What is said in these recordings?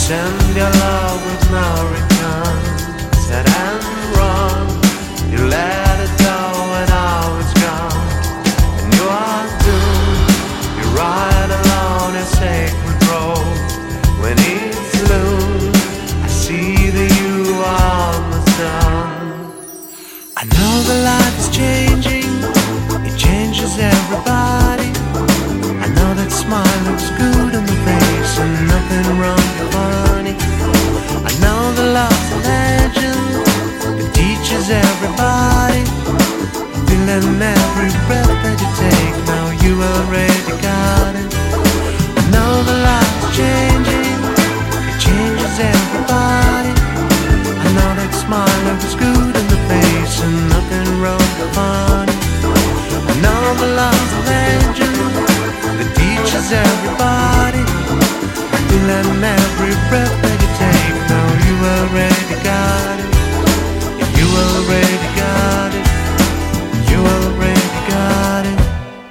send your love with no return. Said and wrong, you let it go and now it's gone. And you are doomed, you ride alone a sacred road. When it's noon, I see that you are on the sun. I know that life is changing, it changes everybody. I know that smile looks good on the face and nothing wrong with funny. I know that love's a legend, it teaches everybody. Feeling every breath that you take, now you already got it. I know that life's changing, it changes everybody. I know that smile looks good on the face and nothing wrong with funny. I know that love's a legend, that teaches everybody. Feeling every breath that you take, now you already got it. You already got it. You already got it.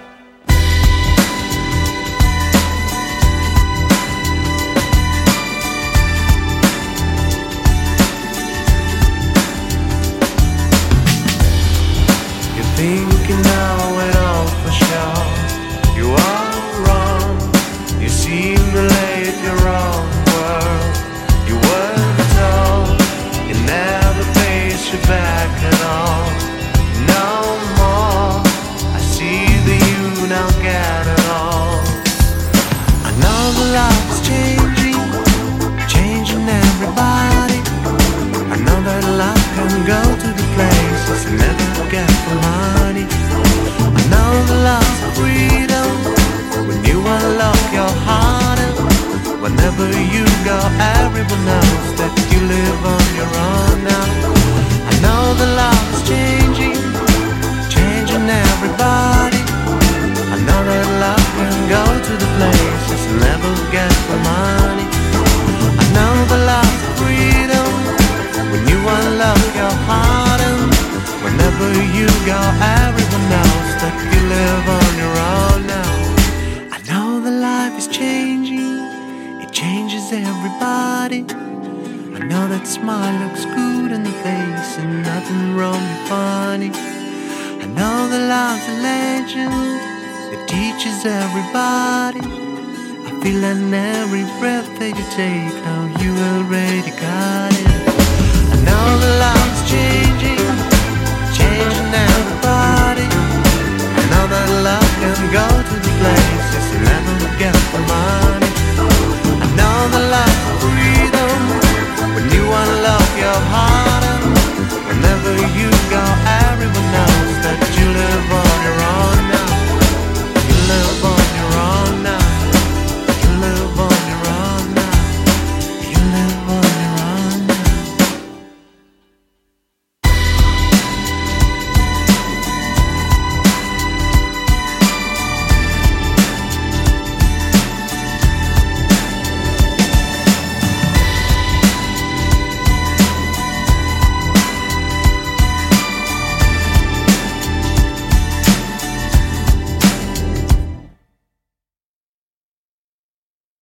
You're thinking now it all for sure. You are wrong. You seem to late your own world. You weren't told. You never pays you back at all. No more. I see that you now get it all. I know the life's changing, changing everybody. I know that love can go to the places you never get for money. I know the love's freedom when you unlock your heart, and whenever you go, everyone knows that you live on your own now. I know the love's changing, changing everybody. I know that love can go to the places you never get for money. I know the love's freedom when you unlock your heart, and whenever you go, everyone knows that you live on your own now. I know that life is changing, it changes everybody. I know that smile looks good on the face and nothing wrong with funny. I know that love's a legend, it teaches everybody. I feel in every breath that you take, now you already got it. I know that love's changing, changing everybody. I know that love can go to the places you never get for money. I know that love's freedom when you unlock your heart, and whenever you go out,